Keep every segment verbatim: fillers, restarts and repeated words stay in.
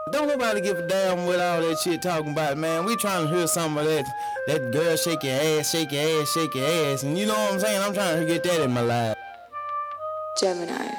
Don't nobody give a damn what all that shit talking about, man. We trying to hear some of that, that girl shake your ass, shake your ass, shake your ass. And you know what I'm saying? I'm trying to get that in my life. Gemini.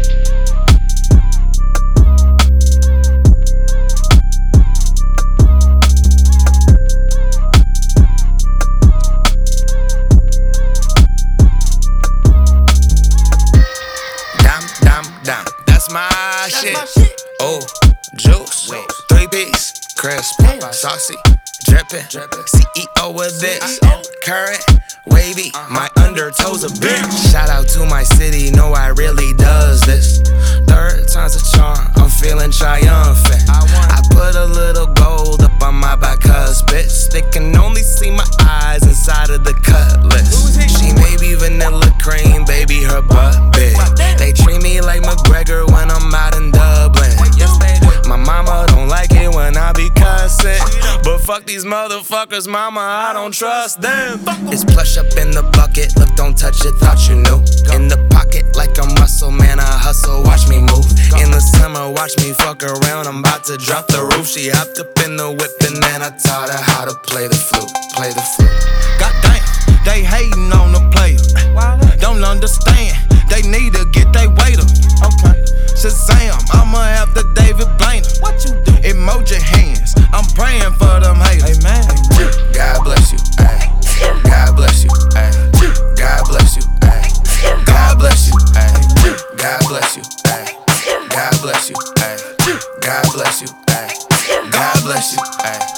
Dam, dam, dam, that's my That's shit. my shit. Oh, juice, Wait. three piece, crisp, saucy, drippin', C E O of this, current, wavy, my undertoes a bitch. Shout out to my city, know I really does this. Third time's a charm, I'm feeling triumphant. I put a little gold up on my back bitch. They can only see my eyes inside of the cutlass. She may be vanilla cream, baby, her butt big. They treat me like McGregor when I'm out in Dublin. My mama don't like it when I be cussing, but fuck these motherfuckers, mama, I don't trust them. It's plush up in the bucket, look, don't touch it, thought you knew. In the pocket like I'm Russell, man, I hustle, watch me move. In the summer, watch me fuck around, I'm about to drop the roof. She hopped up in the whip and then I taught her how to play the flute, play the flute. Goddamn, they hating on the player. Don't understand, they need to get they weight up. Okay. Shazam, I'ma have the David Blaine. What you do? Emoji hands, I'm praying for them haters. Amen. God bless you, ayy. God bless you, ayy. God bless you, ayy. God bless you, ayy. God bless you, ayy. God bless you, ayy. God bless you, ayy. God bless you,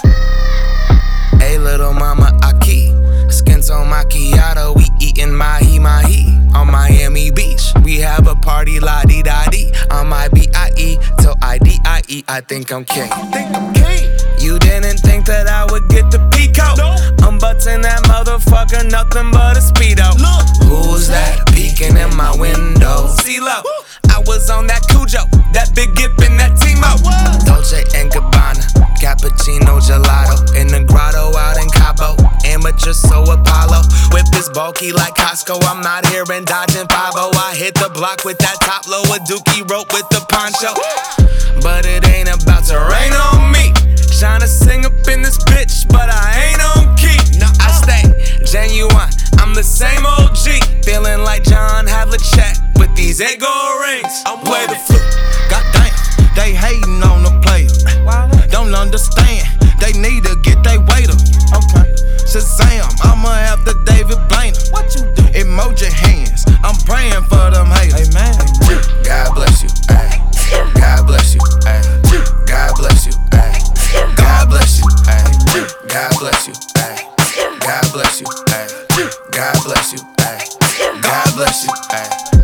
ayy. Hey, little mama Aki, skins on macchiato, we eatin' mahi mahi on Miami Beach. We have a party la di da di on my B I E till I D I E. I think I'm king. Think I'm king. You didn't think that I would get the peacoat? No. I'm buttin' that motherfucker, nothing but a speedo. Look. Who's that peeking in my window? CeeLo, I was on that Cujo, that big Gip and that Timo. Dolce and Gabbana, cappuccino gelato in the grotto out in Cabo. Amateur, so Apollo. Whip is bulky like Costco. I'm not here and dodging Pavo. I hit the block with that top low, a dookie rope with the poncho. But it ain't about to rain on me. Tryna sing up in this bitch, but I ain't on key. I stay genuine, I'm the same O G. Feeling like John Havlicek with these ego rings. I'm play the flute. Goddamn, they hating on the player. Don't understand, they need to get they weight up. Okay. Shazam, I'ma have the David Blaine. What you do? Emoji hands, I'm praying for them haters. Amen. God bless you, ayy. God bless you, ayy. God bless you, ayy. God bless you, ayy. God bless you, ayy. God bless you, ayy. God bless you, ayy. God bless you, ayy.